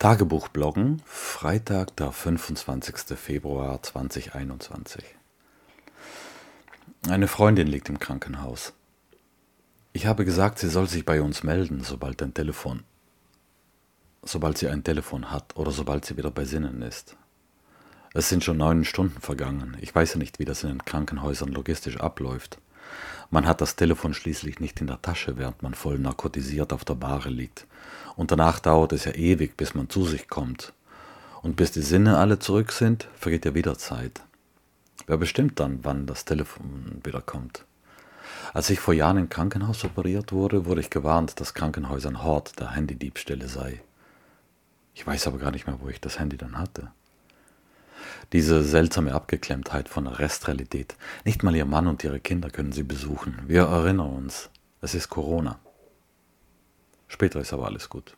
Tagebuchbloggen, Freitag, der 25. Februar 2021. Eine Freundin liegt im Krankenhaus. Ich habe gesagt, sie soll sich bei uns melden, sobald sie ein Telefon hat oder sobald sie wieder bei Sinnen ist. Es sind schon 9 Stunden vergangen. Ich weiß ja nicht, wie das in den Krankenhäusern logistisch abläuft. Man hat das Telefon schließlich nicht in der Tasche, während man voll narkotisiert auf der Bahre liegt. Und danach dauert es ja ewig, bis man zu sich kommt. Und bis die Sinne alle zurück sind, vergeht ja wieder Zeit. Wer bestimmt dann, wann das Telefon wieder kommt? Als ich vor Jahren im Krankenhaus operiert wurde, wurde ich gewarnt, dass Krankenhäuser ein Hort der Handydiebstähle sei. Ich weiß aber gar nicht mehr, wo ich das Handy dann hatte. Diese seltsame Abgeklemmtheit von der Restrealität. Nicht mal ihr Mann und ihre Kinder können sie besuchen. Wir erinnern uns, es ist Corona. Später ist aber alles gut.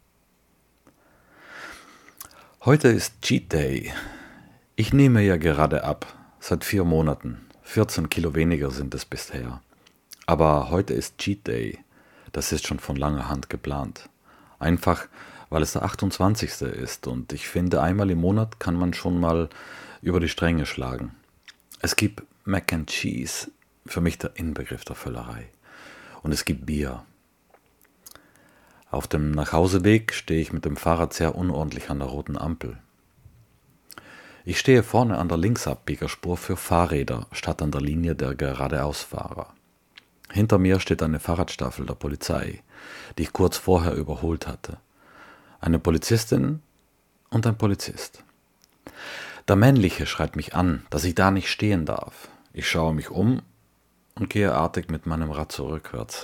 Heute ist Cheat Day. Ich nehme ja gerade ab, seit 4 Monaten. 14 Kilo weniger sind es bisher. Aber heute ist Cheat Day. Das ist schon von langer Hand geplant. Einfach, weil es der 28. ist und ich finde, einmal im Monat kann man schon mal über die Stränge schlagen. Es gibt Mac and Cheese, für mich der Inbegriff der Völlerei. Und es gibt Bier. Auf dem Nachhauseweg stehe ich mit dem Fahrrad sehr unordentlich an der roten Ampel. Ich stehe vorne an der Linksabbiegerspur für Fahrräder statt an der Linie der Geradeausfahrer. Hinter mir steht eine Fahrradstaffel der Polizei, die ich kurz vorher überholt hatte. Eine Polizistin und ein Polizist. Der Männliche schreit mich an, dass ich da nicht stehen darf. Ich schaue mich um und gehe artig mit meinem Rad rückwärts.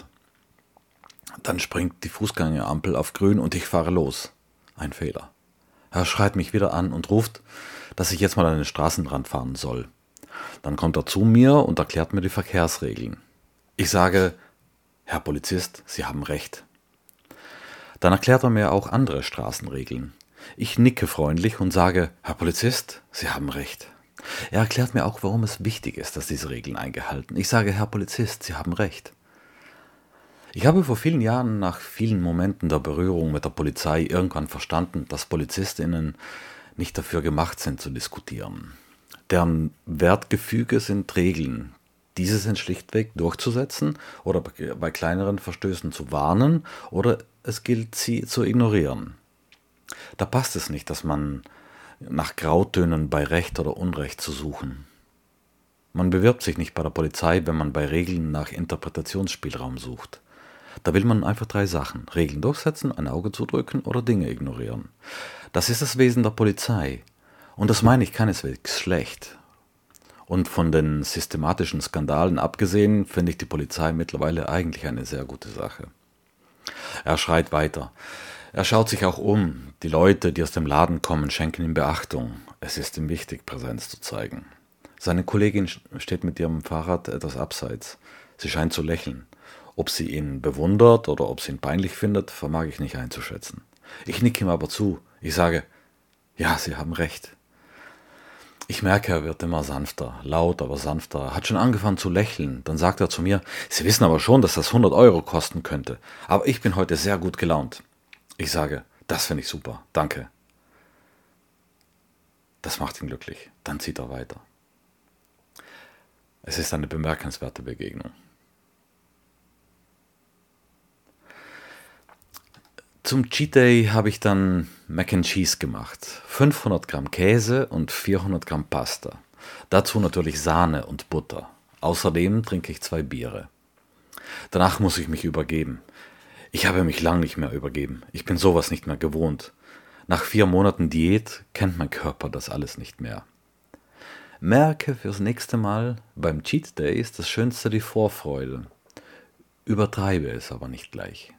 Dann springt die Fußgängerampel auf grün und ich fahre los. Ein Fehler. Er schreit mich wieder an und ruft, dass ich jetzt mal an den Straßenrand fahren soll. Dann kommt er zu mir und erklärt mir die Verkehrsregeln. Ich sage, Herr Polizist, Sie haben recht. Dann erklärt er mir auch andere Straßenregeln. Ich nicke freundlich und sage, Herr Polizist, Sie haben recht. Er erklärt mir auch, warum es wichtig ist, dass diese Regeln eingehalten. Ich sage, Herr Polizist, Sie haben recht. Ich habe vor vielen Jahren nach vielen Momenten der Berührung mit der Polizei irgendwann verstanden, dass PolizistInnen nicht dafür gemacht sind zu diskutieren. Deren Wertgefüge sind Regeln. Diese sind schlichtweg durchzusetzen oder bei kleineren Verstößen zu warnen oder es gilt, sie zu ignorieren. Da passt es nicht, dass man nach Grautönen bei Recht oder Unrecht zu suchen. Man bewirbt sich nicht bei der Polizei, wenn man bei Regeln nach Interpretationsspielraum sucht. Da will man einfach 3 Sachen: Regeln durchsetzen, ein Auge zudrücken oder Dinge ignorieren. Das ist das Wesen der Polizei. Und das meine ich keineswegs schlecht. Und von den systematischen Skandalen abgesehen, finde ich die Polizei mittlerweile eigentlich eine sehr gute Sache. Er schreit weiter. Er schaut sich auch um. Die Leute, die aus dem Laden kommen, schenken ihm Beachtung. Es ist ihm wichtig, Präsenz zu zeigen. Seine Kollegin steht mit ihrem Fahrrad etwas abseits. Sie scheint zu lächeln. Ob sie ihn bewundert oder ob sie ihn peinlich findet, vermag ich nicht einzuschätzen. Ich nicke ihm aber zu. Ich sage, ja, Sie haben recht. Ich merke, er wird immer sanfter, laut, aber sanfter. Er hat schon angefangen zu lächeln. Dann sagt er zu mir, Sie wissen aber schon, dass das 100 Euro kosten könnte. Aber ich bin heute sehr gut gelaunt. Ich sage, das finde ich super, danke. Das macht ihn glücklich. Dann zieht er weiter. Es ist eine bemerkenswerte Begegnung. Zum Cheat Day habe ich dann Mac and Cheese gemacht. 500 Gramm Käse und 400 Gramm Pasta. Dazu natürlich Sahne und Butter. Außerdem trinke ich 2 Biere. Danach muss ich mich übergeben. Ich habe mich lang nicht mehr übergeben. Ich bin sowas nicht mehr gewohnt. Nach 4 Monaten Diät kennt mein Körper das alles nicht mehr. Merke fürs nächste Mal, beim Cheat Day ist das Schönste die Vorfreude. Übertreibe es aber nicht gleich.